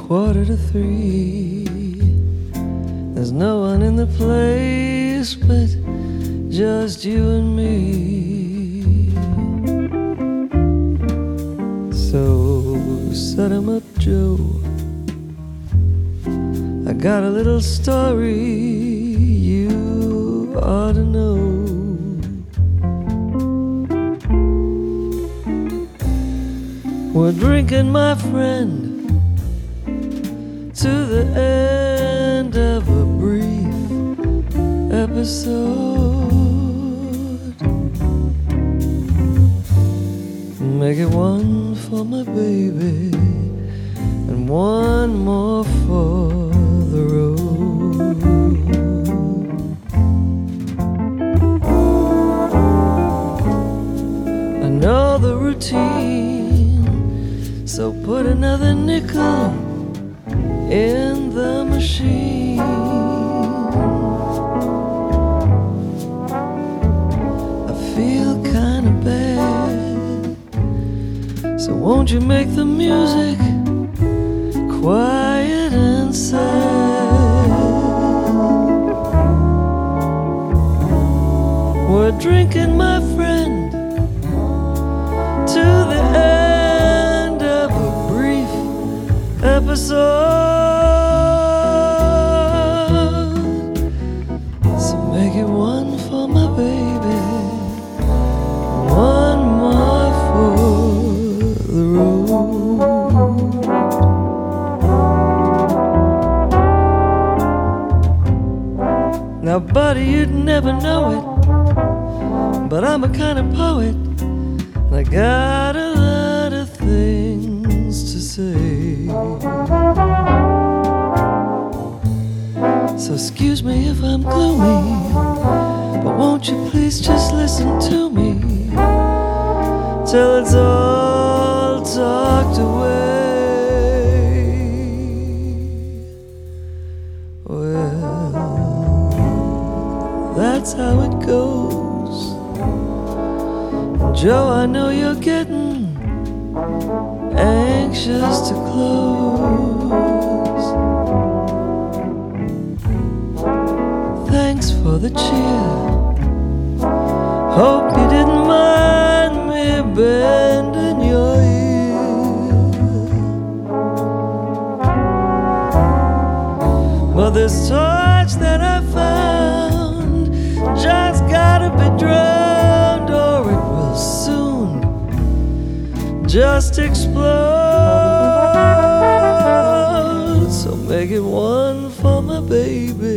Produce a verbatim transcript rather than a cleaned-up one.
quarter to three. There's no one in the place but just you and me. So set 'em up, Joe. I got a little story you ought to know. We're drinking, my friend, to the end of a brief episode. Make it one for my baby and one more for the road. I know the routine, so put another nickel in the machine. I feel kinda bad, so won't you make the music quiet and sad? We're drinking, my friend, to the end of a brief episode. So make it one for my baby, one more for the road. Now, buddy, you'd never know it, but I'm a kind of poet, and I got a lot of things to say. So excuse me if I'm gloomy, but won't you please just listen to me till it's all talked away. Well, that's how it goes. Joe, I know you're getting anxious to close. Thanks for the cheer. Hope you didn't mind me bending your ear. But this torch that I found just gotta be drowned, or it will soon just explode. So make it one for my baby